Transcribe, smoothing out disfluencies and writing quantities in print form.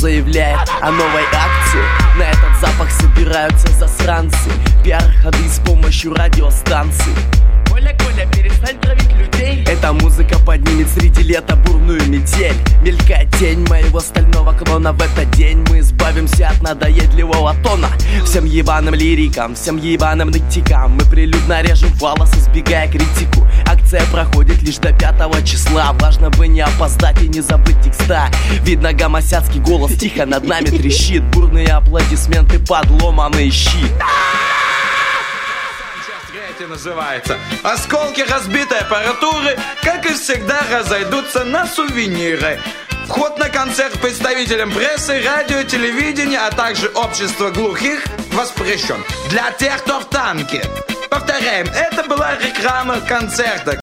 заявляет о новой акции. На этот запах собираются засранцы. Пиар-ходы с помощью радиостанций. Коля, перестань травить людей. Эта музыка поднимет среди лета бурную метель. Мелькает тень моего стального клона. В этот день мы избавимся от надоедливого тона. Всем ебаным лирикам, всем ебаным нытикам мы прилюдно режем волосы, избегая критику. Акция проходит лишь до 5 числа. Важно бы не опоздать и не забыть текста. Видно, гомосяцкий голос тихо над нами трещит. Бурные аплодисменты, подломанные щи. Называется. Осколки разбитой аппаратуры, как и всегда, разойдутся на сувениры. Вход на концерт представителям прессы, радио, телевидения, а также общества глухих воспрещен. Для тех, кто в танке. Повторяем, это была реклама концерта.